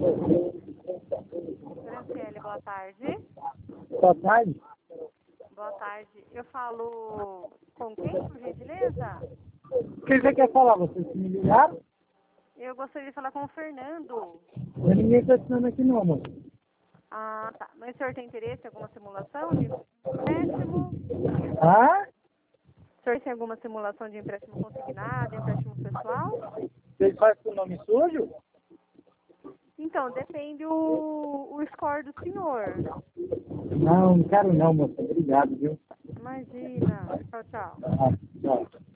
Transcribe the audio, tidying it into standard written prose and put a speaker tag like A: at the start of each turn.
A: Franciele, boa tarde.
B: Boa tarde.
A: Boa tarde. Eu falo com quem, por gentileza?
B: O que você quer falar? Vocês me ligaram?
A: Eu gostaria de falar com o Fernando.
B: Ninguém está assinando aqui não, moço.
A: Ah, tá. Mas o senhor tem interesse em alguma simulação de empréstimo?
B: Ah?
A: O senhor tem alguma simulação de empréstimo consignado, empréstimo pessoal?
B: Vocês fazem com o nome sujo?
A: Então, depende o score do senhor.
B: Não quero não, moço. Obrigado, viu?
A: Imagina. Tchau, tchau.
B: Ah, tchau.